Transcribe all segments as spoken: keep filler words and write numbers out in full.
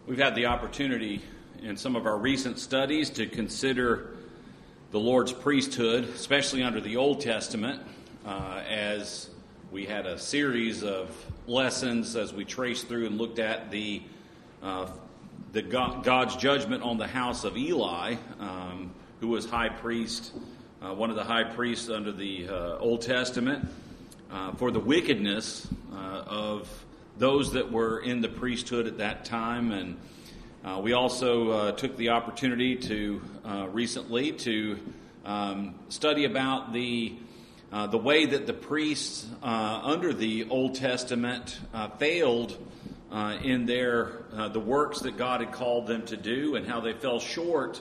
We've had the opportunity in some of our recent studies to consider the Lord's priesthood, especially under the Old Testament, uh, as we had a series of lessons as we traced through and looked at the uh, the God, God's judgment on the house of Eli, um, who was high priest, uh, one of the high priests under the uh, Old Testament, uh, for the wickedness uh, of those that were in the priesthood at that time. And uh, we also uh, took the opportunity to uh, recently to um, study about the uh, the way that the priests uh, under the Old Testament uh, failed uh, in their uh, the works that God had called them to do, and how they fell short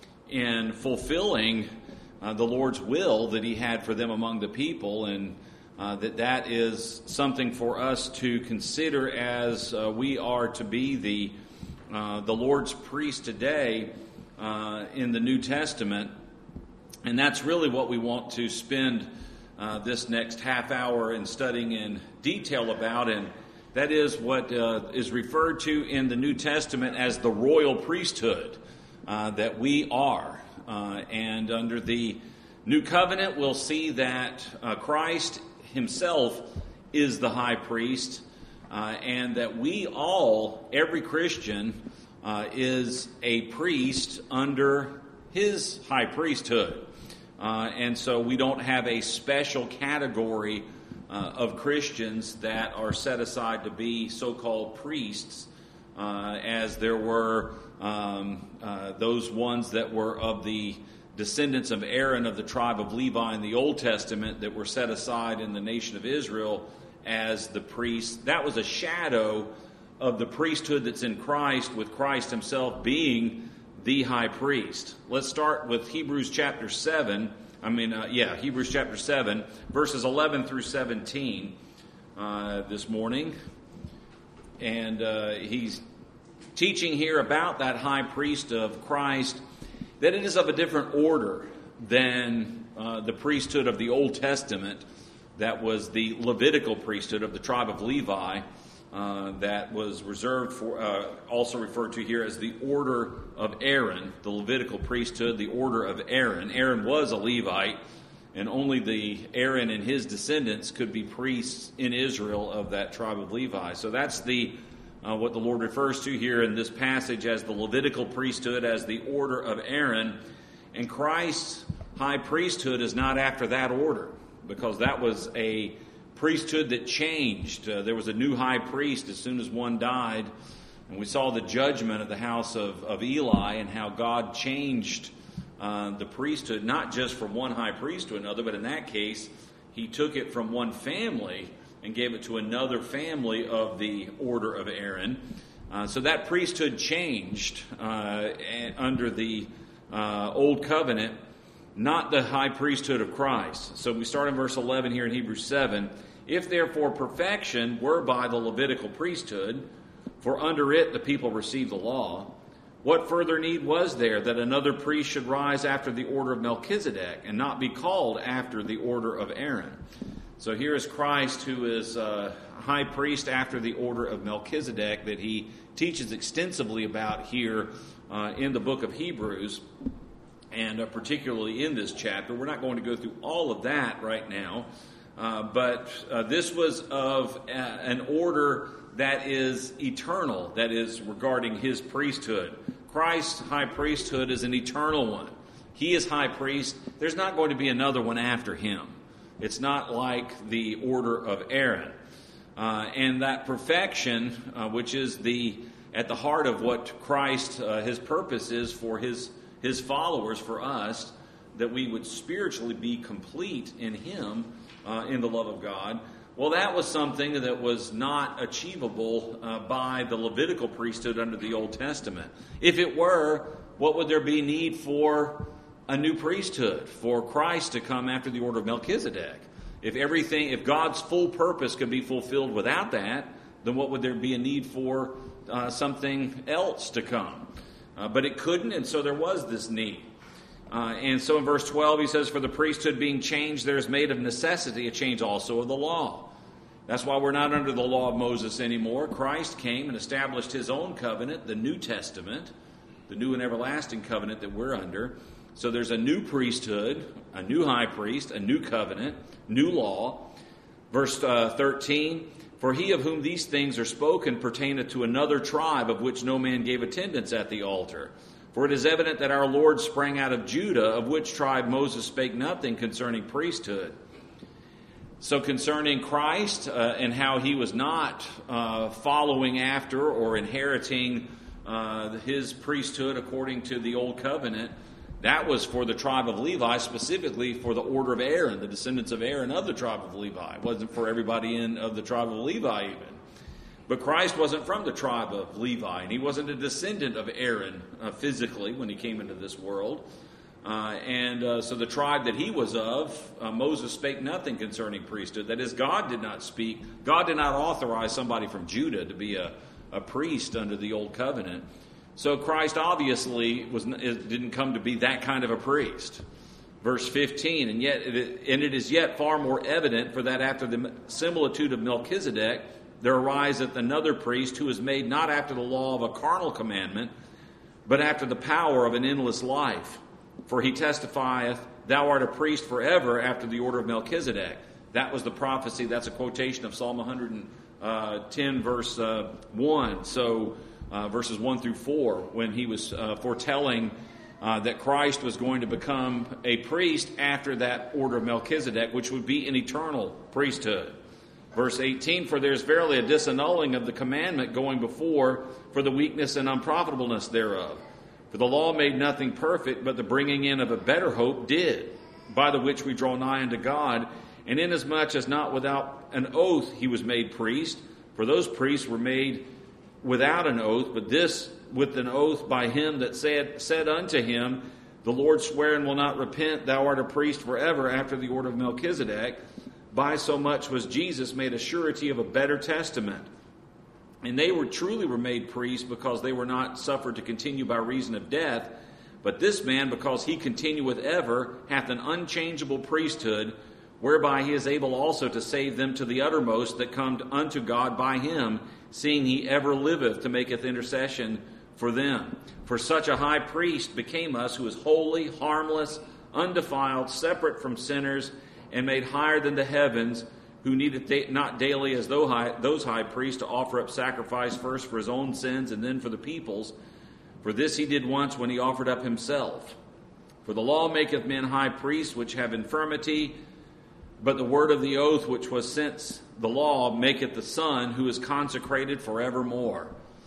in fulfilling uh, the Lord's will that He had for them among the people. And Uh, that that is something for us to consider as uh, we are to be the uh, the Lord's priest today uh, in the New Testament. And that's really what we want to spend uh, this next half hour in studying in detail about. And that is what uh, is referred to in the New Testament as the royal priesthood uh, that we are. Uh, and under the New Covenant, we'll see that uh, Christ Himself is the high priest, uh, and that we all, every Christian, uh, is a priest under His high priesthood. Uh, and so we don't have a special category uh, of Christians that are set aside to be so-called priests, uh, as there were um, uh, those ones that were of the descendants of Aaron of the tribe of Levi in the Old Testament that were set aside in the nation of Israel as the priests. That was a shadow of the priesthood that's in Christ, with Christ Himself being the high priest. Let's start with Hebrews chapter seven. I mean, uh, yeah, Hebrews chapter seven, verses eleven through seventeen uh, this morning. And uh, he's teaching here about that high priest of Christ, that it is of a different order than uh, the priesthood of the Old Testament. That was the Levitical priesthood of the tribe of Levi, uh, that was reserved for, uh, also referred to here as the order of Aaron, the Levitical priesthood, the order of Aaron. Aaron was a Levite, and only the Aaron and his descendants could be priests in Israel of that tribe of Levi. So that's the Uh, what the Lord refers to here in this passage as the Levitical priesthood, as the order of Aaron. And Christ's high priesthood is not after that order, because that was a priesthood that changed. Uh, there was a new high priest as soon as one died. And we saw the judgment of the house of, of Eli, and how God changed uh, the priesthood, not just from one high priest to another, but in that case, He took it from one family and gave it to another family of the order of Aaron. Uh, so that priesthood changed uh, under the uh, Old Covenant, not the high priesthood of Christ. So we start in verse eleven here in Hebrews seven. If therefore perfection were by the Levitical priesthood, for under it the people received the law, what further need was there that another priest should rise after the order of Melchizedek, and not be called after the order of Aaron? So here is Christ, who is uh, high priest after the order of Melchizedek, that he teaches extensively about here uh, in the book of Hebrews, and uh, particularly in this chapter. We're not going to go through all of that right now, uh, but uh, this was of a, an order that is eternal, that is regarding His priesthood. Christ's high priesthood is an eternal one. He is high priest. There's not going to be another one after Him. It's not like the order of Aaron. Uh, and that perfection, uh, which is the at the heart of what Christ, uh, His purpose is for His, his followers, for us, that we would spiritually be complete in Him, uh, in the love of God. Well, that was something that was not achievable uh, by the Levitical priesthood under the Old Testament. If it were, what would there be need for a new priesthood, for Christ to come after the order of Melchizedek? If everything, if God's full purpose could be fulfilled without that, then what would there be a need for uh, something else to come? Uh, but it couldn't, and so there was this need. Uh, and so in verse twelve he says, for the priesthood being changed, there is made of necessity a change also of the law. That's why we're not under the law of Moses anymore. Christ came and established his own covenant, the New Testament, the new and everlasting covenant that we're under. So there's a new priesthood, a new high priest, a new covenant, new law. Verse uh, thirteen, for he of whom these things are spoken pertaineth to another tribe, of which no man gave attendance at the altar. For it is evident that our Lord sprang out of Judah, of which tribe Moses spake nothing concerning priesthood. So concerning Christ uh, and how he was not uh, following after or inheriting uh, his priesthood according to the old covenant, that was for the tribe of Levi, specifically for the order of Aaron, the descendants of Aaron of the tribe of Levi. It wasn't for everybody in of the tribe of Levi even. But Christ wasn't from the tribe of Levi, and he wasn't a descendant of Aaron uh, physically when he came into this world. Uh, and uh, so the tribe that he was of, uh, Moses spake nothing concerning priesthood. That is, God did not speak. God did not authorize somebody from Judah to be a, a priest under the old covenant. So Christ obviously was didn't come to be that kind of a priest. Verse fifteen, and yet and it is yet far more evident, for that after the similitude of Melchizedek there ariseth another priest, who is made not after the law of a carnal commandment, but after the power of an endless life. For he testifieth, thou art a priest forever after the order of Melchizedek. That was the prophecy. That's a quotation of Psalm one hundred ten, verse uh, one. So uh, verses one through four, when he was uh, foretelling uh, that Christ was going to become a priest after that order of Melchizedek, which would be an eternal priesthood. Verse eighteen, for there is verily a disannulling of the commandment going before, for the weakness and unprofitableness thereof. For the law made nothing perfect, but the bringing in of a better hope did, by the which we draw nigh unto God. And inasmuch as not without an oath he was made priest, for those priests were made without an oath, but this with an oath by him that said, said unto him, the Lord sware and will not repent, thou art a priest forever after the order of Melchizedek. By so much was Jesus made a surety of a better testament. And they were truly were made priests, because they were not suffered to continue by reason of death. But this man, because he continueth ever, hath an unchangeable priesthood, whereby he is able also to save them to the uttermost that come unto God by him, seeing he ever liveth to maketh intercession for them. For such a high priest became us, who is holy, harmless, undefiled, separate from sinners, and made higher than the heavens, who needeth not daily as those high priests to offer up sacrifice first for his own sins and then for the people's. For this he did once when he offered up himself. For the law maketh men high priests which have infirmity, but the word of the oath which was since the law maketh the Son, who is consecrated forevermore.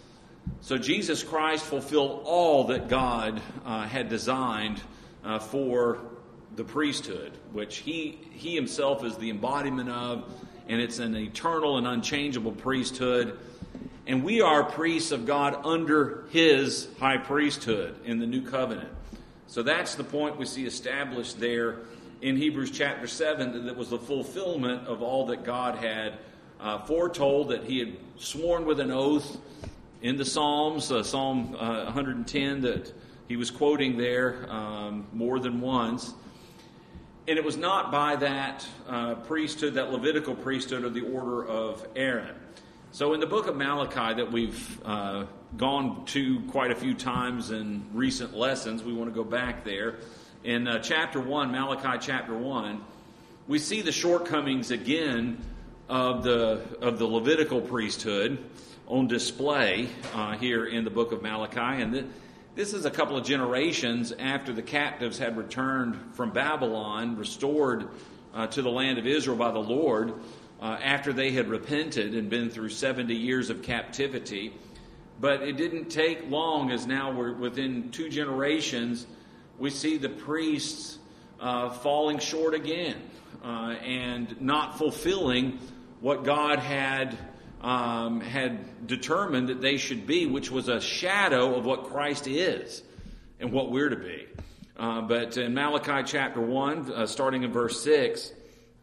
So Jesus Christ fulfilled all that God uh, had designed uh, for the priesthood, which he he himself is the embodiment of, and it's an eternal and unchangeable priesthood. And we are priests of God under his high priesthood in the new covenant. So that's the point we see established there in Hebrews chapter seven, that was the fulfillment of all that God had uh, foretold, that he had sworn with an oath in the Psalms, uh, Psalm uh, one hundred ten that he was quoting there um, more than once. And it was not by that uh, priesthood, that Levitical priesthood of the order of Aaron. So in the book of Malachi that we've uh, gone to quite a few times in recent lessons, we want to go back there. In uh, chapter one, Malachi chapter one, we see the shortcomings again of the of the Levitical priesthood on display uh, here in the book of Malachi. And th- this is a couple of generations after the captives had returned from Babylon, restored uh, to the land of Israel by the Lord, uh, after they had repented and been through seventy years of captivity. But it didn't take long, as now we're within two generations, we see the priests uh, falling short again uh, and not fulfilling what God had um, had determined that they should be, which was a shadow of what Christ is and what we're to be. Uh, but in Malachi chapter one, uh, starting in verse six,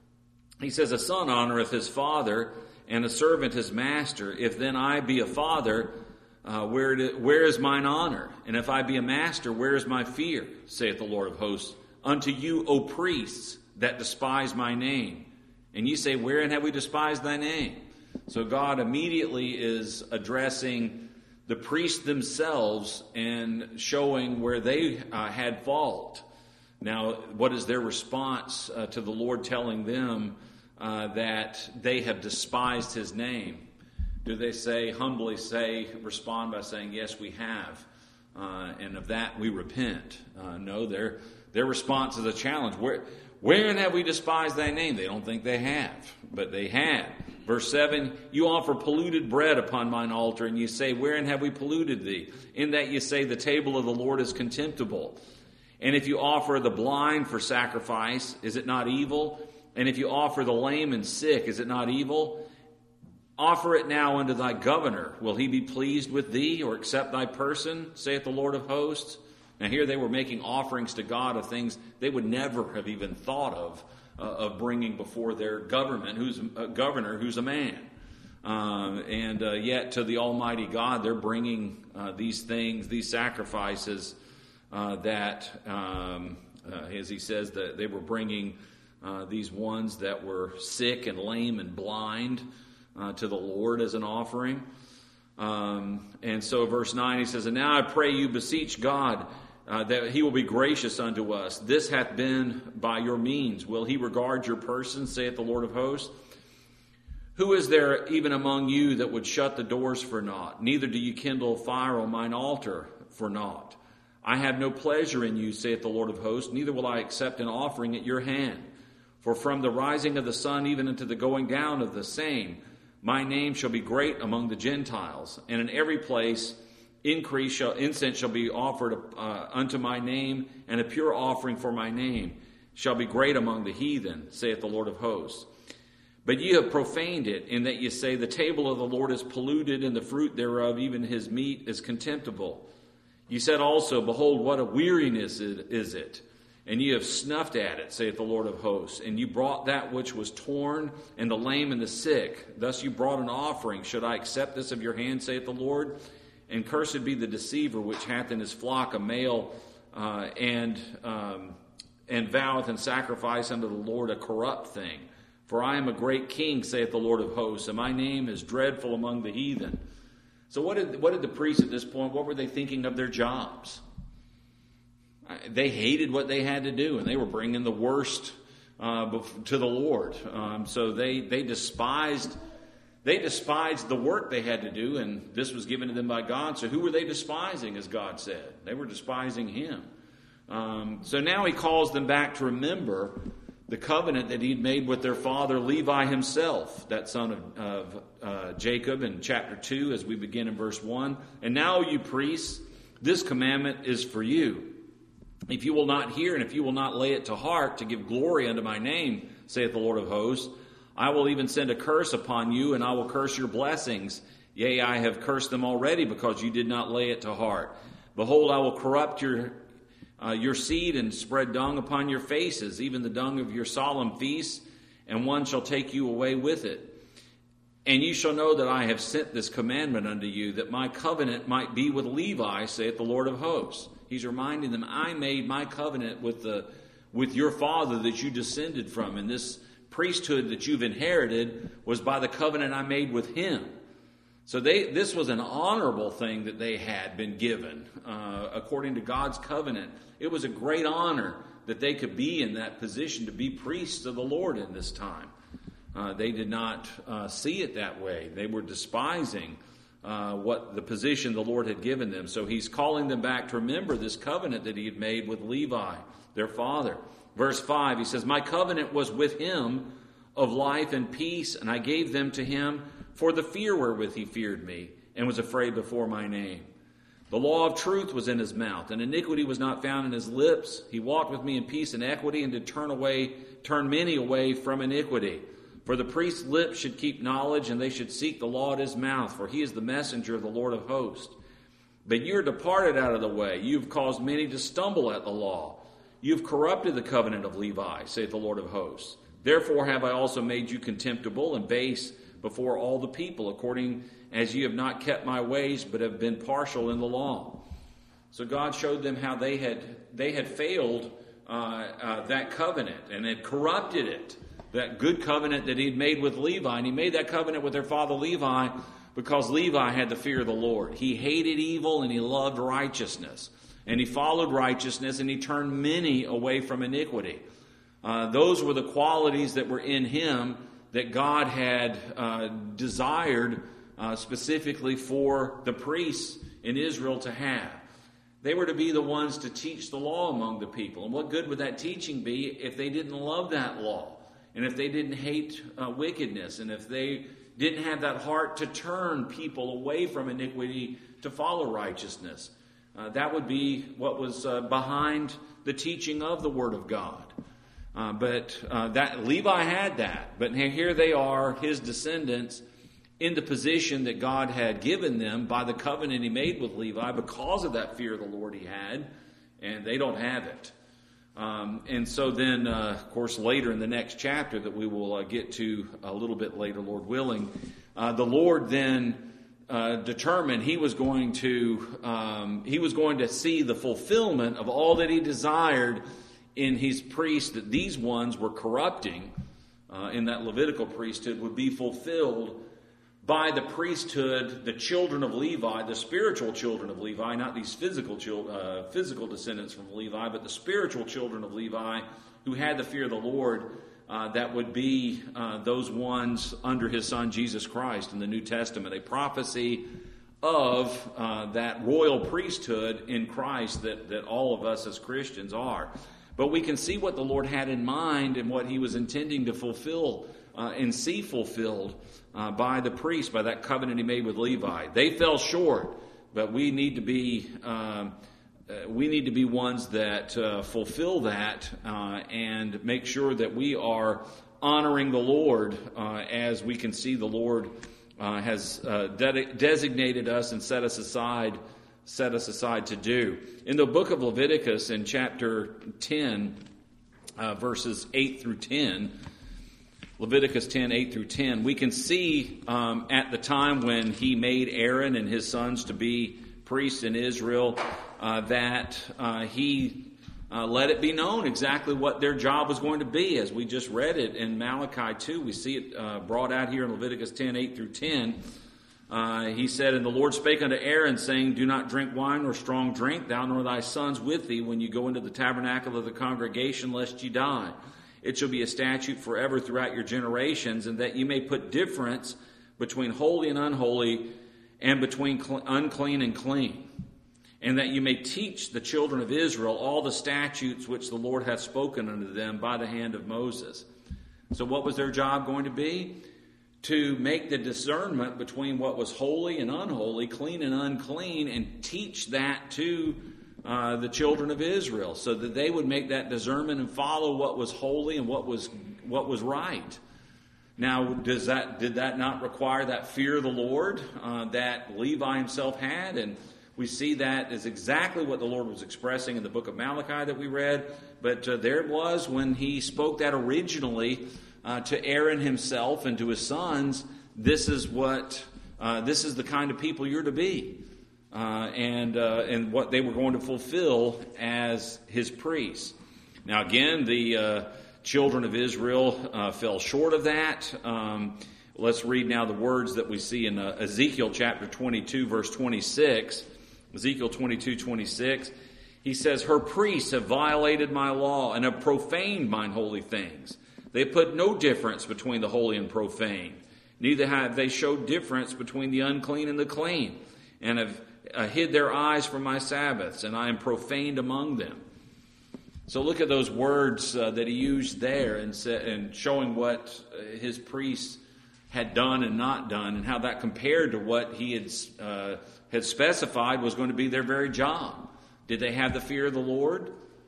he says, "A son honoreth his father, and a servant his master. If then I be a father, Uh, where, to, where is mine honor? And if I be a master, where is my fear? Saith the Lord of hosts. Unto you, O priests, that despise my name, And you say, wherein have we despised thy name? So God immediately is addressing the priests themselves and showing where they uh, had fault. Now, what is their response uh, to the Lord telling them uh, that they have despised his name? Do they say, humbly say, respond by saying, yes, we have, uh, and of that we repent? Uh, no, their their response is a challenge. Where, wherein have we despised thy name? They don't think they have, but they had. Verse seven, you offer polluted bread upon mine altar, and you say, wherein have we polluted thee? In that you say, the table of the Lord is contemptible. And if you offer the blind for sacrifice, is it not evil? And if you offer the lame and sick, is it not evil? Offer it now unto thy governor. Will he be pleased with thee, or accept thy person, saith the Lord of hosts? Now here they were making offerings to God of things they would never have even thought of, uh, of bringing before their government, who's a governor, who's a man. Um, and uh, yet to the Almighty God, they're bringing uh, these things, these sacrifices uh, that, um, uh, as he says, that they were bringing uh, these ones that were sick and lame and blind uh, to the Lord as an offering. Um, and so verse nine, he says, and now I pray you beseech God uh, that he will be gracious unto us. This hath been by your means. Will he regard your person, saith the Lord of hosts? Who is there even among you that would shut the doors for naught? Neither do you kindle fire on mine altar for naught. I have no pleasure in you, saith the Lord of hosts, neither will I accept an offering at your hand. For from the rising of the sun even unto the going down of the same, my name shall be great among the Gentiles, and in every place increase shall, incense shall be offered uh, unto my name, and a pure offering for my name shall be great among the heathen, saith the Lord of hosts. But ye have profaned it, in that ye say, the table of the Lord is polluted, and the fruit thereof, even his meat, is contemptible. Ye said also, behold, what a weariness is it, and ye have snuffed at it, saith the Lord of hosts. And you brought that which was torn, and the lame and the sick. Thus you brought an offering. Should I accept this of your hand, saith the Lord? And cursed be the deceiver, which hath in his flock a male, uh, and um, and voweth and sacrifice unto the Lord a corrupt thing. For I am a great king, saith the Lord of hosts, and my name is dreadful among the heathen. So what did what did the priests at this point, what were they thinking of their jobs? They hated what they had to do, and they were bringing the worst uh, to the Lord. Um, so they they despised they despised the work they had to do, and this was given to them by God. So who were they despising, as God said? They were despising Him. Um, so now He calls them back to remember the covenant that He'd made with their father Levi himself, that son of, of uh, Jacob, in chapter two, as we begin in verse one. And now, you priests, this commandment is for you. If you will not hear, and if you will not lay it to heart to give glory unto my name, saith the Lord of hosts, I will even send a curse upon you, and I will curse your blessings. Yea, I have cursed them already, because you did not lay it to heart. Behold, I will corrupt your uh, your seed, and spread dung upon your faces, even the dung of your solemn feasts, and one shall take you away with it. And you shall know that I have sent this commandment unto you, that my covenant might be with Levi, saith the Lord of hosts. He's reminding them, I made my covenant with the with your father that you descended from, and this priesthood that you've inherited was by the covenant I made with him. So they this was an honorable thing that they had been given uh, according to God's covenant. It was a great honor that they could be in that position to be priests of the Lord in this time. Uh, they did not uh, see it that way. They were despising uh, what the position the Lord had given them. So He's calling them back to remember this covenant that He had made with Levi, their father. Verse five, He says, my covenant was with him of life and peace, and I gave them to him for the fear wherewith he feared me, and was afraid before my name. The law of truth was in his mouth, and iniquity was not found in his lips. He walked with me in peace and equity, and did turn away, turn many away from iniquity. For the priest's lips should keep knowledge, and they should seek the law at his mouth, for he is the messenger of the Lord of hosts. But you are departed out of the way. You have caused many to stumble at the law. You have corrupted the covenant of Levi, saith the Lord of hosts. Therefore have I also made you contemptible and base before all the people, according as you have not kept my ways, but have been partial in the law. So God showed them how they had they had failed uh, uh, that covenant and had corrupted it. that good covenant that he'd made with Levi. And he made that covenant with their father Levi because Levi had the fear of the Lord. He hated evil and he loved righteousness. And he followed righteousness and he turned many away from iniquity. Uh, those were the qualities that were in him that God had uh, desired uh, specifically for the priests in Israel to have. They were to be the ones to teach the law among the people. And what good would that teaching be if they didn't love that law? And if they didn't hate uh, wickedness? And if they didn't have that heart to turn people away from iniquity to follow righteousness? Uh, that would be what was uh, behind the teaching of the Word of God. Uh, but uh, that Levi had that. But here they are, his descendants, in the position that God had given them by the covenant he made with Levi because of that fear of the Lord he had, and they don't have it. Um, and so then, uh, of course, later in the next chapter that we will uh, get to a little bit later, Lord willing, uh, the Lord then uh, determined he was going to um, he was going to see the fulfillment of all that he desired in his priests, that these ones were corrupting uh, in that Levitical priesthood, would be fulfilled by the priesthood, the children of Levi, the spiritual children of Levi, not these physical children, uh, physical descendants from Levi, but the spiritual children of Levi who had the fear of the Lord, uh, that would be uh, those ones under his son Jesus Christ in the New Testament, a prophecy of uh, that royal priesthood in Christ that, that all of us as Christians are. But we can see what the Lord had in mind and what he was intending to fulfill uh, and see fulfilled Uh, by the priest, by that covenant he made with Levi. They fell short, but we need to be um, uh, we need to be ones that uh, fulfill that uh, and make sure that we are honoring the Lord uh, as we can see the Lord uh, has uh, de- designated us and set us aside set us aside to do. In the book of Leviticus, in chapter ten, uh, verses eight through ten. Leviticus ten, eight through ten, we can see um, at the time when he made Aaron and his sons to be priests in Israel, uh, that uh, he uh, let it be known exactly what their job was going to be. As we just read it in Malachi two, we see it uh, brought out here in Leviticus ten, eight through ten. Uh, he said, "And the Lord spake unto Aaron, saying, Do not drink wine nor strong drink, thou nor thy sons with thee, when you go into the tabernacle of the congregation, lest ye die. It shall be a statute forever throughout your generations, and that you may put difference between holy and unholy, and between cl- unclean and clean, and that you may teach the children of Israel all the statutes which the Lord hath spoken unto them by the hand of Moses." So what was their job going to be? To make the discernment between what was holy and unholy, clean and unclean, and teach that to Uh, the children of Israel, so that they would make that discernment and follow what was holy and what was what was right. Now, does that did that not require that fear of the Lord uh, that Levi himself had? And we see that is exactly what the Lord was expressing in the book of Malachi that we read. But uh, there it was when he spoke that originally uh, to Aaron himself and to his sons. This is what uh, this is the kind of people you're to be. Uh, and uh, and what they were going to fulfill as his priests. Now again, the uh, children of Israel uh, fell short of that. Um, let's read now the words that we see in uh, Ezekiel chapter twenty-two, verse twenty-six. Ezekiel twenty-two, twenty-six. He says, "Her priests have violated my law and have profaned mine holy things. They have put no difference between the holy and profane. Neither have they showed difference between the unclean and the clean, and have Uh, hid their eyes from my Sabbaths, and I am profaned among them." So look at those words uh, that he used there, and, sa- and showing what uh, his priests had done and not done, and how that compared to what he had uh, had specified was going to be their very job. Did they have the fear of the Lord?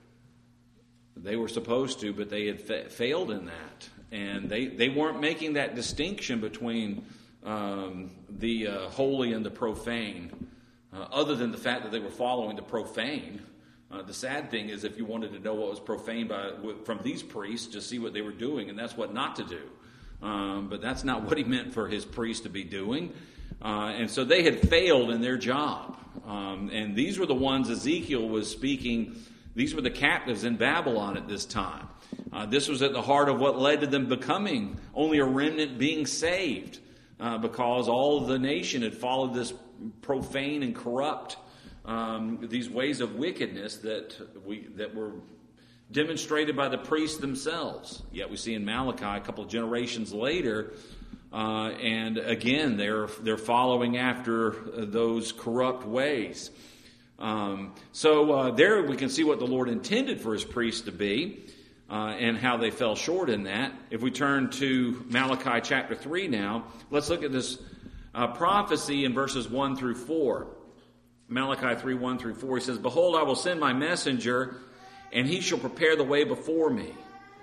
They were supposed to, but they had fa- failed in that, and they, they weren't making that distinction between um, the uh, holy and the profane. Uh, other than the fact that they were following the profane. Uh, the sad thing is, if you wanted to know what was profane by, from these priests, just see what they were doing, and that's what not to do. Um, but that's not what he meant for his priests to be doing. Uh, and so they had failed in their job. Um, and these were the ones Ezekiel was speaking. These were the captives in Babylon at this time. Uh, Uh, this was at the heart of what led to them becoming only a remnant being saved, uh, because all of the nation had followed this profane and corrupt, um, these ways of wickedness that we that were demonstrated by the priests themselves. Yet we see in Malachi a couple of generations later, uh, and again they're they're following after those corrupt ways. Um, so uh, there we can see what the Lord intended for His priests to be, uh, and how they fell short in that. If we turn to Malachi chapter three now, let's look at this uh, prophecy in verses one through four. Malachi three, one through four, he says, "Behold, I will send my messenger, and he shall prepare the way before me."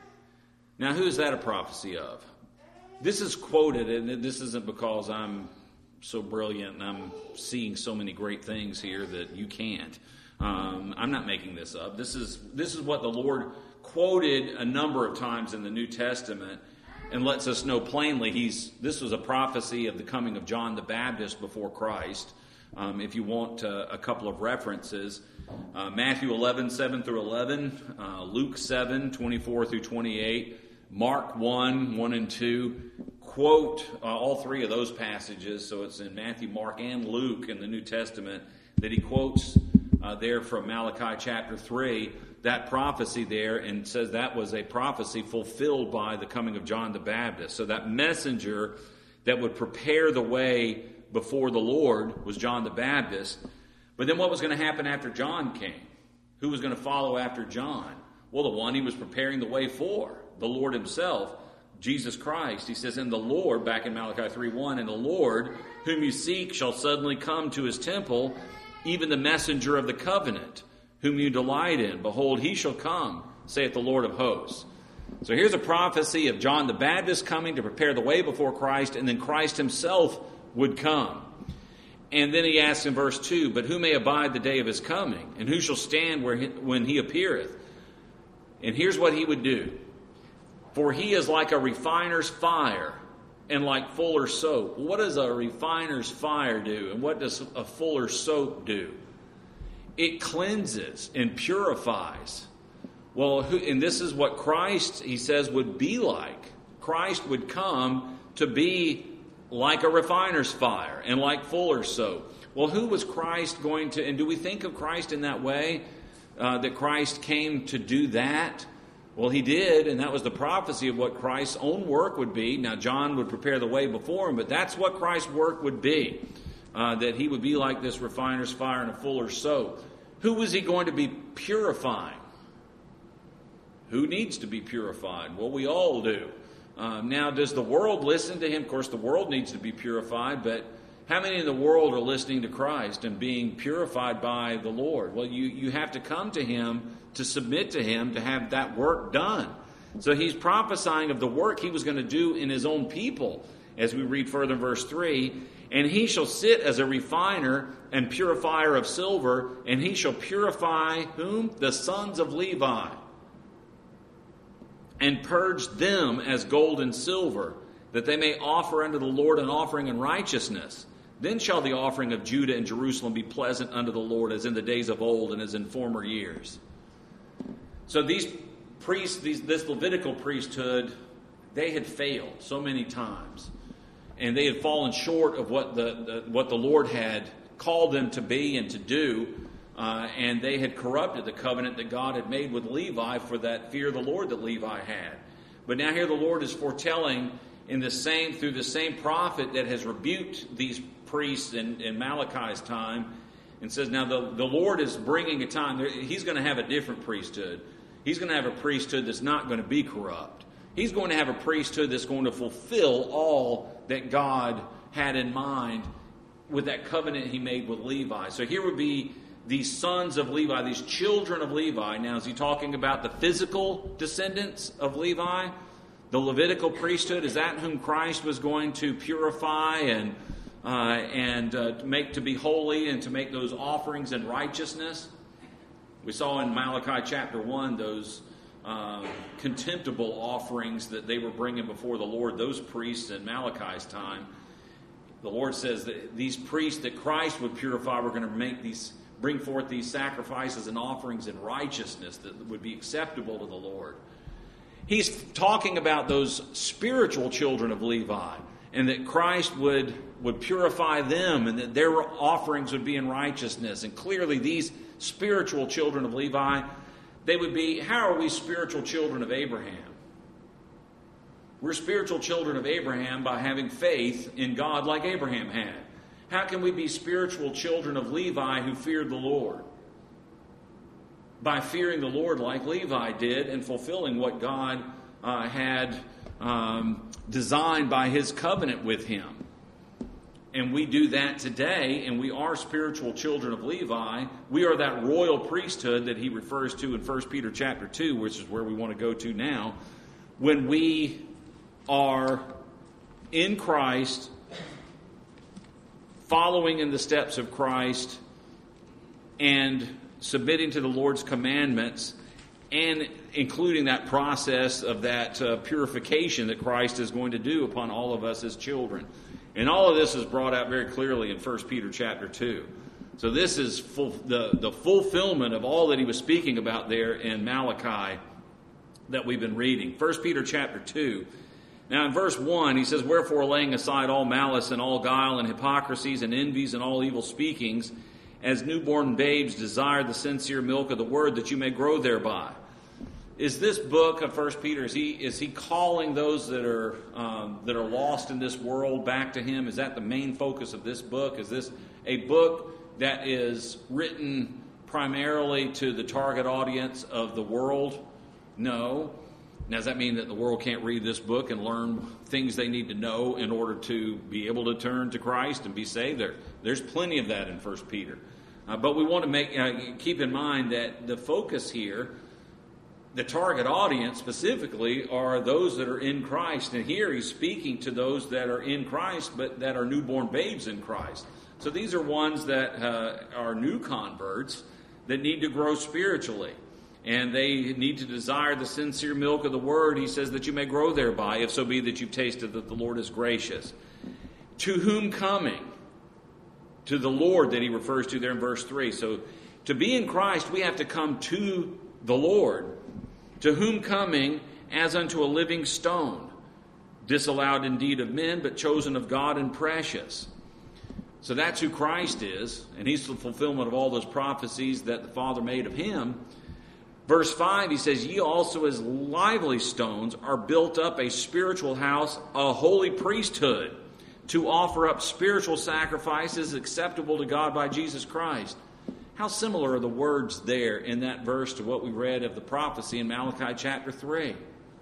Now, who is that a prophecy of? This is quoted, and this isn't because I'm so brilliant and I'm seeing so many great things here that you can't. Um, I'm not making this up. This is this is what the Lord quoted a number of times in the New Testament, and lets us know plainly he's. This was a prophecy of the coming of John the Baptist before Christ. Um, if you want uh, a couple of references, uh, Matthew eleven, seven through eleven, uh, Luke seven, twenty-four through twenty-eight, Mark one, one and two, quote uh, all three of those passages. So it's in Matthew, Mark, and Luke in the New Testament that he quotes uh, there from Malachi chapter three, that prophecy there, and says that was a prophecy fulfilled by the coming of John the Baptist. So that messenger that would prepare the way before the Lord was John the Baptist. But then what was going to happen after John came? Who was going to follow after John? Well, the one he was preparing the way for, the Lord himself, Jesus Christ. He says, "And the Lord," back in Malachi three one, "And the Lord whom you seek shall suddenly come to his temple, even the messenger of the covenant, whom you delight in. Behold, he shall come, saith the Lord of hosts." So here's a prophecy of John the Baptist coming to prepare the way before Christ, and then Christ himself would come. And then he asks in verse two, "But who may abide the day of his coming? And who shall stand where he, when he appeareth?" And here's what he would do. "For he is like a refiner's fire, and like fuller's soap." What does a refiner's fire do? And what does a fuller's soap do? It cleanses and purifies. Well, who, and this is what Christ, he says, would be like. Christ would come to be like a refiner's fire and like fuller's soap. Well, who was Christ going to, and do we think of Christ in that way? Uh, that Christ came to do that? Well, he did, and that was the prophecy of what Christ's own work would be. Now, John would prepare the way before him, but that's what Christ's work would be. Uh, that he would be like this refiner's fire and a fuller's soap. Who was he going to be purifying? Who needs to be purified? Well, we all do. Um, now, does the world listen to him? Of course, the world needs to be purified, but how many in the world are listening to Christ and being purified by the Lord? Well, you, you have to come to him to submit to him to have that work done. So he's prophesying of the work he was going to do in his own people, as we read further in verse three. "And he shall sit as a refiner and purifier of silver, and he shall purify" whom? "The sons of Levi, and purge them as gold and silver, that they may offer unto the Lord an offering in righteousness. Then shall the offering of Judah and Jerusalem be pleasant unto the Lord, as in the days of old and as in former years." So these priests, these, this Levitical priesthood, they had failed so many times. And they had fallen short of what the, the what the Lord had called them to be and to do. Uh, and they had corrupted the covenant that God had made with Levi for that fear of the Lord that Levi had. But now here the Lord is foretelling in the same through the same prophet that has rebuked these priests in, in Malachi's time, and says, now the, the Lord is bringing a time. He's going to have a different priesthood. He's going to have a priesthood that's not going to be corrupt. He's going to have a priesthood that's going to fulfill all that God had in mind with that covenant he made with Levi. So here would be these sons of Levi, these children of Levi. Now, is he talking about the physical descendants of Levi? The Levitical priesthood, is that whom Christ was going to purify and uh, and uh, make to be holy and to make those offerings in righteousness? We saw in Malachi chapter one those uh, contemptible offerings that they were bringing before the Lord, those priests in Malachi's time. The Lord says that these priests that Christ would purify were going to make these, bring forth these sacrifices and offerings in righteousness that would be acceptable to the Lord. He's talking about those spiritual children of Levi, and that Christ would, would purify them, and that their offerings would be in righteousness. And clearly these spiritual children of Levi, they would be, how are we spiritual children of Abraham? We're spiritual children of Abraham by having faith in God like Abraham had. How can we be spiritual children of Levi who feared the Lord? By fearing the Lord like Levi did and fulfilling what God uh, had um, designed by his covenant with him. And we do that today, and we are spiritual children of Levi. We are that royal priesthood that he refers to in First Peter chapter two, which is where we want to go to now. When we are in Christ, following in the steps of Christ, and submitting to the Lord's commandments, and including that process of that uh, purification that Christ is going to do upon all of us as children. And all of this is brought out very clearly in First Peter chapter two. So this is full, the, the fulfillment of all that he was speaking about there in Malachi that we've been reading. First Peter chapter two. Now in verse one, he says, "Wherefore, laying aside all malice and all guile and hypocrisies and envies and all evil speakings, as newborn babes desire the sincere milk of the word, that you may grow thereby." Is this book of First Peter, is he is he calling those that are um, that are lost in this world back to him? Is that the main focus of this book? Is this a book that is written primarily to the target audience of the world? No. Now, does that mean that the world can't read this book and learn things they need to know in order to be able to turn to Christ and be saved? There, there's plenty of that in First Peter. Uh, but we want to make uh, keep in mind that the focus here, the target audience specifically, are those that are in Christ. And here he's speaking to those that are in Christ, but that are newborn babes in Christ. So these are ones that uh, are new converts that need to grow spiritually. And they need to desire the sincere milk of the word, he says, that you may grow thereby, if so be that you've tasted that the Lord is gracious. To whom coming? To the Lord that he refers to there in verse three. So to be in Christ, we have to come to the Lord. To whom coming as unto a living stone, disallowed indeed of men, but chosen of God and precious. So that's who Christ is, and he's the fulfillment of all those prophecies that the Father made of him. Verse five, he says, "Ye also as lively stones are built up a spiritual house, a holy priesthood, to offer up spiritual sacrifices acceptable to God by Jesus Christ." How similar are the words there in that verse to what we read of the prophecy in Malachi chapter three,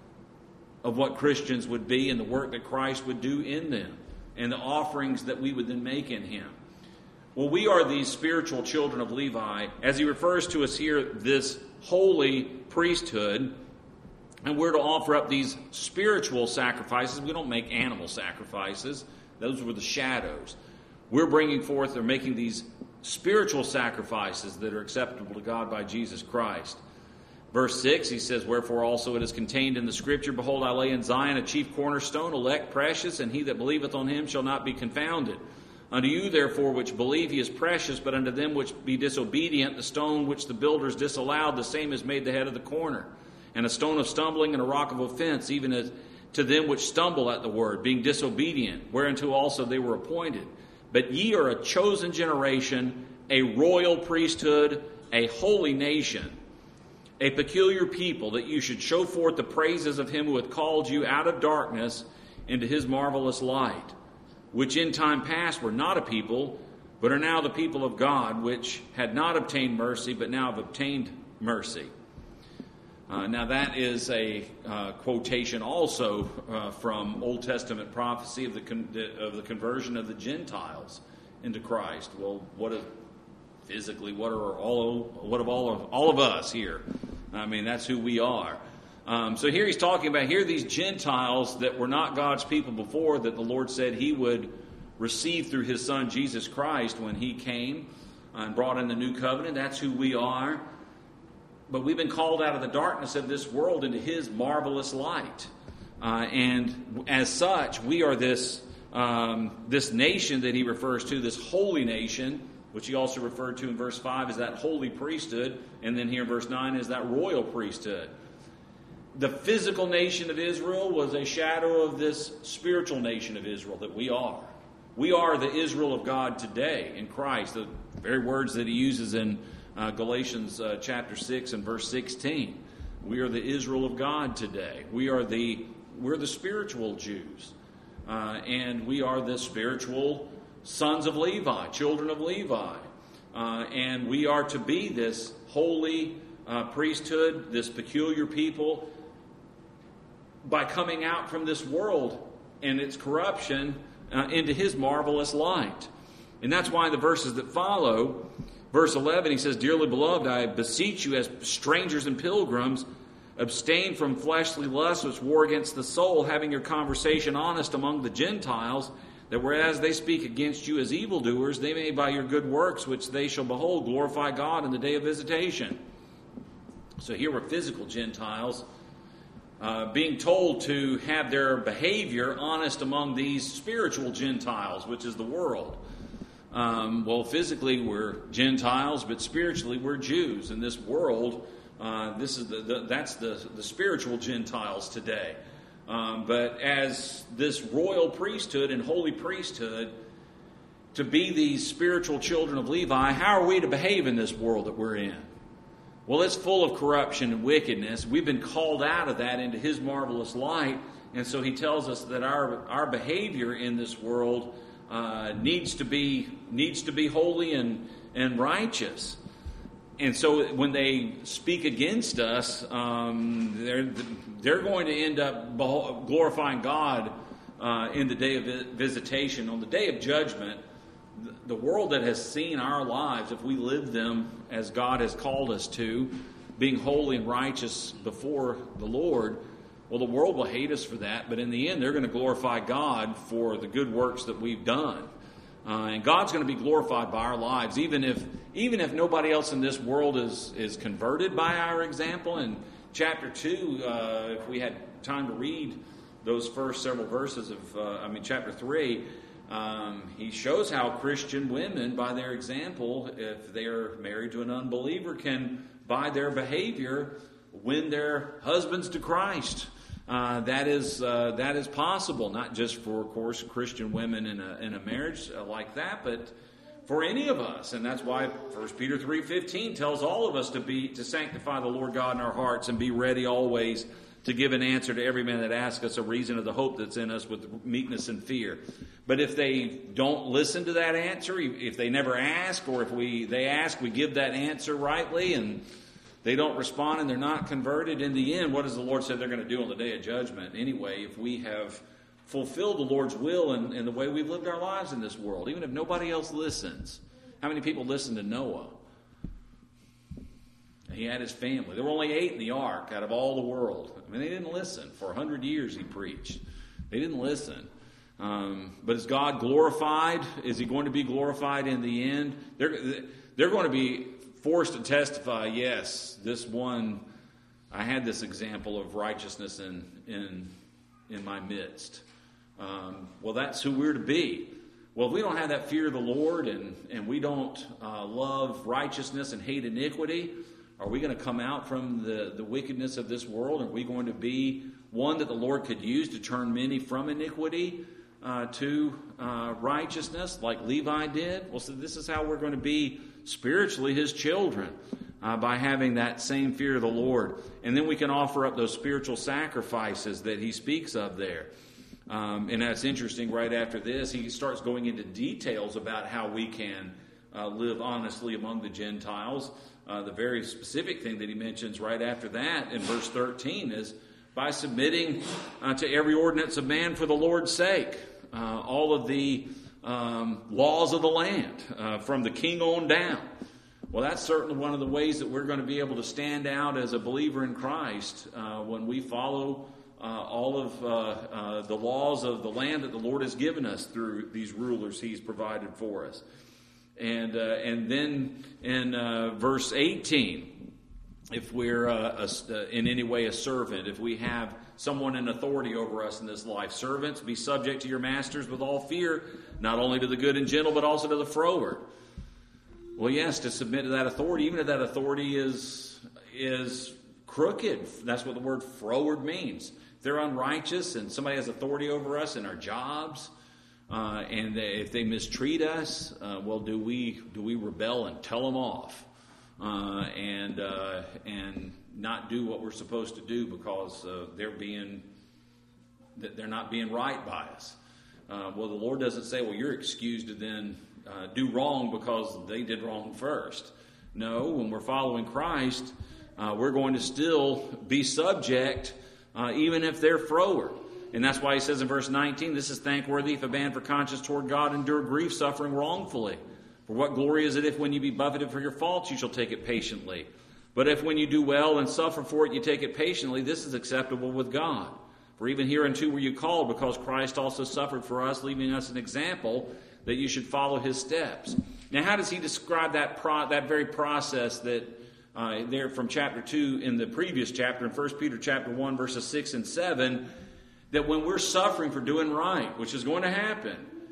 of what Christians would be and the work that Christ would do in them, and the offerings that we would then make in him. Well, we are these spiritual children of Levi, as he refers to us here, this holy priesthood, and we're to offer up these spiritual sacrifices. We don't make animal sacrifices. Those were the shadows. We're bringing forth or making these spiritual sacrifices that are acceptable to God by Jesus Christ. Verse six, he says, "Wherefore also it is contained in the Scripture, Behold, I lay in Zion a chief cornerstone, elect, precious, and he that believeth on him shall not be confounded. Unto you, therefore, which believe, he is precious, but unto them which be disobedient, the stone which the builders disallowed, the same is made the head of the corner, and a stone of stumbling and a rock of offense, even as to them which stumble at the word, being disobedient, whereunto also they were appointed. But ye are a chosen generation, a royal priesthood, a holy nation, a peculiar people, that you should show forth the praises of him who hath called you out of darkness into his marvelous light, which in time past were not a people, but are now the people of God, which had not obtained mercy, but now have obtained mercy." Uh, now that is a uh, quotation also uh, from Old Testament prophecy of the, con- of the conversion of the Gentiles into Christ. Well, what is physically? What are all? What of all of all of us here? I mean, that's who we are. Um, so here he's talking about here these Gentiles that were not God's people before, that the Lord said he would receive through his Son Jesus Christ when he came and brought in the new covenant. That's who we are. But we've been called out of the darkness of this world into his marvelous light. Uh, and as such, we are this, um, this nation that he refers to, this holy nation, which he also referred to in verse five as that holy priesthood. And then here in verse nine is that royal priesthood. the physical nation of Israel was a shadow of this spiritual nation of Israel that we are. We are the Israel of God today in Christ. The very words that he uses in uh, Galatians uh, chapter six and verse sixteen. We are the Israel of God today. We are the we're the spiritual Jews, uh, and we are the spiritual sons of Levi, children of Levi, uh, and we are to be this holy uh, priesthood, this peculiar people, by coming out from this world and its corruption uh, into his marvelous light. And that's why the verses that follow, verse eleven, he says, "Dearly beloved, I beseech you as strangers and pilgrims, abstain from fleshly lusts which war against the soul, having your conversation honest among the Gentiles, that whereas they speak against you as evildoers, they may by your good works, which they shall behold, glorify God in the day of visitation." So here were physical Gentiles uh, being told to have their behavior honest among these spiritual Gentiles, which is the world. Um, well, physically we're Gentiles, but spiritually we're Jews. In this world, uh, this is the, the that's the, the spiritual Gentiles today. Um, but as this royal priesthood and holy priesthood, to be these spiritual children of Levi, how are we to behave in this world that we're in? Well, it's full of corruption and wickedness. We've been called out of that into his marvelous light. And so he tells us that our, our behavior in this world uh, needs to be needs to be holy and, and righteous. And so when they speak against us, um, they're they're going to end up glorifying God uh, in the day of visitation. On the day of judgment, the world that has seen our lives, if we live them as God has called us to, being holy and righteous before the Lord, well, the world will hate us for that. But in the end, they're going to glorify God for the good works that we've done. Uh, and God's going to be glorified by our lives, even if even if nobody else in this world is, is converted by our example. In chapter two, uh, if we had time to read those first several verses of, uh, I mean, chapter three, um, he shows how Christian women, by their example, if they are married to an unbeliever, can, by their behavior, win their husbands to Christ. Uh, that is uh, that is possible, not just for, of course, Christian women in a in a marriage like that, but for any of us. And that's why First Peter three fifteen tells all of us to be to sanctify the Lord God in our hearts and be ready always to give an answer to every man that asks us a reason of the hope that's in us with meekness and fear. But if they don't listen to that answer, if they never ask, or if we they ask, we give that answer rightly, and they don't respond and they're not converted, in the end, what does the Lord say they're going to do on the day of judgment? Anyway, if we have fulfilled the Lord's will in, in the way we've lived our lives in this world, even if nobody else listens. How many people listened to Noah? He had his family. There were only eight in the ark out of all the world. I mean, they didn't listen. For a hundred years he preached. They didn't listen. Um, but is God glorified? Is he going to be glorified in the end? They're, they're going to be forced to testify, yes, this one, I had this example of righteousness in in, in my midst. Um, well, that's who we're to be. Well, if we don't have that fear of the Lord and, and we don't uh, love righteousness and hate iniquity, are we going to come out from the, the wickedness of this world? Are we going to be one that the Lord could use to turn many from iniquity uh, to uh, righteousness like Levi did? Well, so this is how we're going to be spiritually his children, uh, by having that same fear of the Lord. And then we can offer up those spiritual sacrifices that he speaks of there. Um, and that's interesting. Right after this, he starts going into details about how we can uh, live honestly among the Gentiles. Uh, the very specific thing that he mentions right after that in verse thirteen is by submitting uh, to every ordinance of man for the Lord's sake. Uh, all of the Um, laws of the land, uh, from the king on down. Well, that's certainly one of the ways that we're going to be able to stand out as a believer in Christ uh, when we follow uh, all of uh, uh, the laws of the land that the Lord has given us through these rulers he's provided for us. And uh, and then in uh, verse eighteen, if we're uh, a, in any way a servant, if we have someone in authority over us in this life, servants, be subject to your masters with all fear, not only to the good and gentle, but also to the froward. Well, yes, to submit to that authority, even if that authority is is crooked. That's what the word froward means. If they're unrighteous and somebody has authority over us in our jobs, uh, and they, if they mistreat us, uh, well, do we do we rebel and tell them off, uh, and uh, and not do what we're supposed to do because uh, they're being that they're not being right by us? Uh, well, the Lord doesn't say, well, you're excused to then uh, do wrong because they did wrong first. No, when we're following Christ, uh, we're going to still be subject, uh, even if they're froward. And that's why he says in verse nineteen, this is thankworthy if a man for conscience toward God endure grief, suffering wrongfully. For what glory is it if when you be buffeted for your faults, you shall take it patiently? But if when you do well and suffer for it, you take it patiently, this is acceptable with God. For even hereunto were you called, because Christ also suffered for us, leaving us an example that you should follow his steps. Now, how does he describe that pro- that very process that uh, there from chapter two in the previous chapter, in First Peter chapter one, verses six and seven, that when we're suffering for doing right, which is going to happen,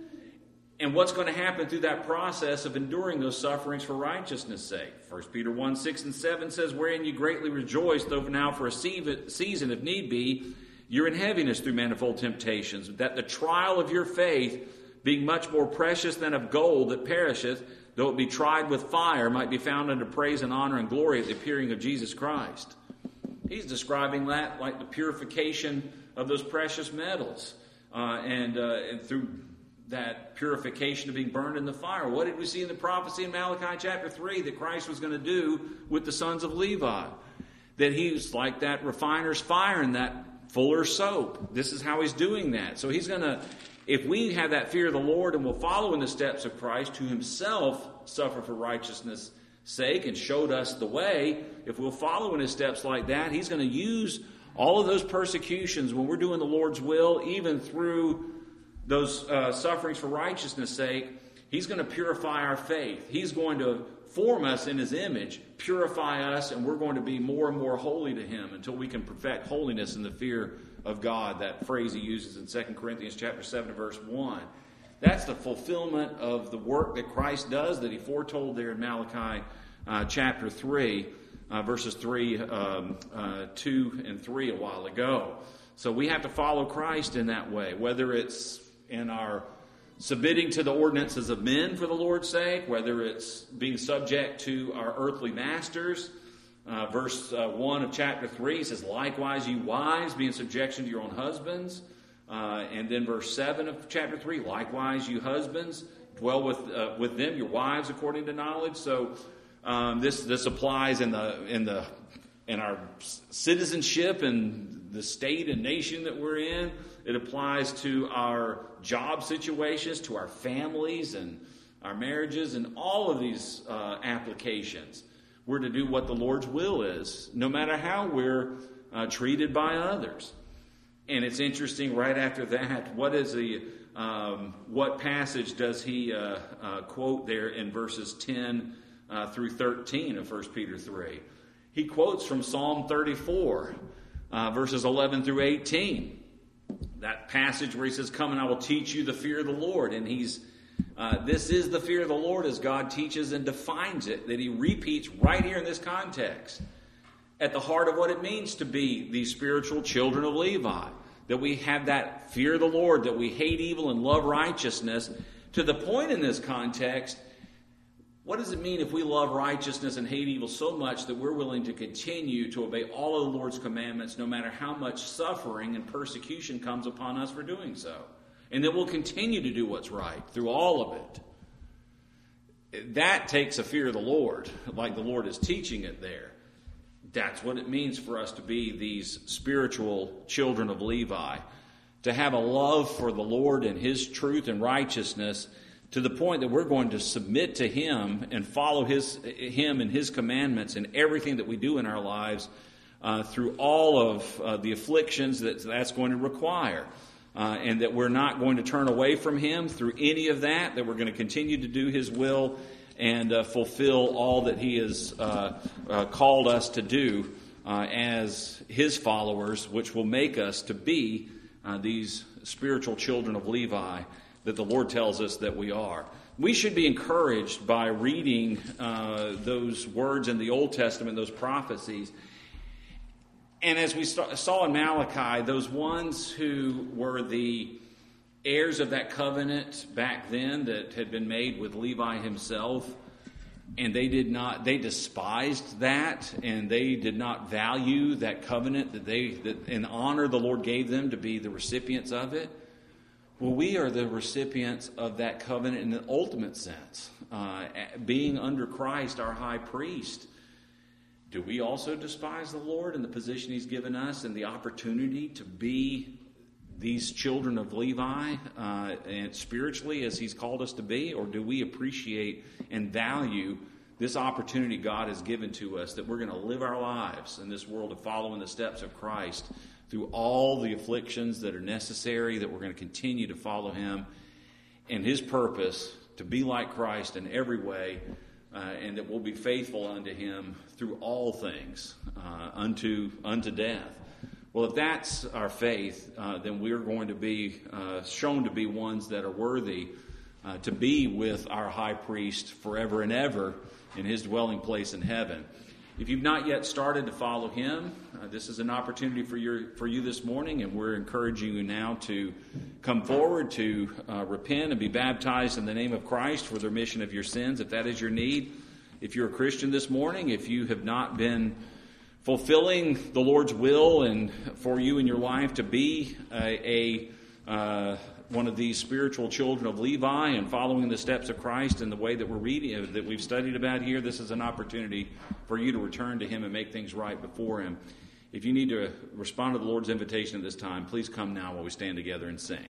and what's going to happen through that process of enduring those sufferings for righteousness' sake? First Peter one, six and seven says, wherein you greatly rejoice, though now for a season, if need be, you're in heaviness through manifold temptations, that the trial of your faith, being much more precious than of gold that perisheth, though it be tried with fire, might be found unto praise and honor and glory at the appearing of Jesus Christ. He's describing that like the purification of those precious metals, uh, and, uh, and through that purification of being burned in the fire. What did we see in the prophecy in Malachi chapter three that Christ was going to do with the sons of Levi? That he's like that refiner's fire and that fuller's soap. This is how he's doing that. So he's going to, if we have that fear of the Lord and will follow in the steps of Christ, who himself suffered for righteousness' sake and showed us the way, if we'll follow in his steps like that, he's going to use all of those persecutions when we're doing the Lord's will, even through those uh, sufferings for righteousness' sake. He's going to purify our faith. He's going to form us in his image, purify us, and we're going to be more and more holy to him until we can perfect holiness in the fear of God. That phrase he uses in Second Corinthians chapter seven, verse one. That's the fulfillment of the work that Christ does that he foretold there in Malachi uh, chapter three, uh, verses three, um, uh, two, and three a while ago. So we have to follow Christ in that way, whether it's in our submitting to the ordinances of men for the Lord's sake, whether it's being subject to our earthly masters. Uh, verse uh, one of chapter three says, likewise, you wives, be in subjection to your own husbands. Uh, and then verse seven of chapter three, likewise, you husbands, dwell with uh, with them, your wives, according to knowledge. So um, this this applies in the in the in our citizenship and the state and nation that we're in. It applies to our job situations, to our families and our marriages, and all of these uh, applications. We're to do what the Lord's will is, no matter how we're uh, treated by others. And it's interesting, right after that, what is the um, what passage does he uh, uh, quote there in verses ten uh, through thirteen of First Peter three? He quotes from Psalm thirty-four, uh, verses eleven through eighteen. That passage where he says, come and I will teach you the fear of the Lord. And he's uh, this is the fear of the Lord as God teaches and defines it, that he repeats right here in this context, at the heart of what it means to be the spiritual children of Levi. That we have that fear of the Lord, that we hate evil and love righteousness, to the point in this context, what does it mean if we love righteousness and hate evil so much that we're willing to continue to obey all of the Lord's commandments, no matter how much suffering and persecution comes upon us for doing so? And that we'll continue to do what's right through all of it. That takes a fear of the Lord, like the Lord is teaching it there. That's what it means for us to be these spiritual children of Levi. To have a love for the Lord and his truth and righteousness, to the point that we're going to submit to him and follow his him and his commandments in everything that we do in our lives, uh, through all of uh, the afflictions that that's going to require. Uh, and that we're not going to turn away from him through any of that, that we're going to continue to do his will and uh, fulfill all that he has uh, uh, called us to do uh, as his followers, which will make us to be uh, these spiritual children of Levi that the Lord tells us that we are. We should be encouraged by reading uh, those words in the Old Testament, those prophecies, And as we saw in Malachi, those ones who were the heirs of that covenant back then that had been made with Levi himself, and they did not, they despised that, and they did not value that covenant that they, that in honor the Lord gave them to be the recipients of it. Well, we are the recipients of that covenant in the ultimate sense, uh, being under Christ, our high priest. Do we also despise the Lord and the position He's given us and the opportunity to be these children of Levi uh, and spiritually as He's called us to be? Or do we appreciate and value this opportunity God has given to us, that we're going to live our lives in this world of following the steps of Christ through all the afflictions that are necessary, that we're going to continue to follow Him and His purpose to be like Christ in every way, uh, and that we'll be faithful unto Him through all things, uh, unto unto death. Well, if that's our faith, uh, then we're going to be uh, shown to be ones that are worthy uh, to be with our high priest forever and ever in His dwelling place in heaven. If you've not yet started to follow Him, uh, this is an opportunity for your for you this morning, and we're encouraging you now to come forward to uh, repent and be baptized in the name of Christ for the remission of your sins, if that is your need. If you're a Christian this morning, if you have not been fulfilling the Lord's will and for you in your life to be a, a uh, one of these spiritual children of Levi and following the steps of Christ in the way that we're reading, that we've studied about here, this is an opportunity for you to return to Him and make things right before Him. If you need to respond to the Lord's invitation at this time, please come now while we stand together and sing.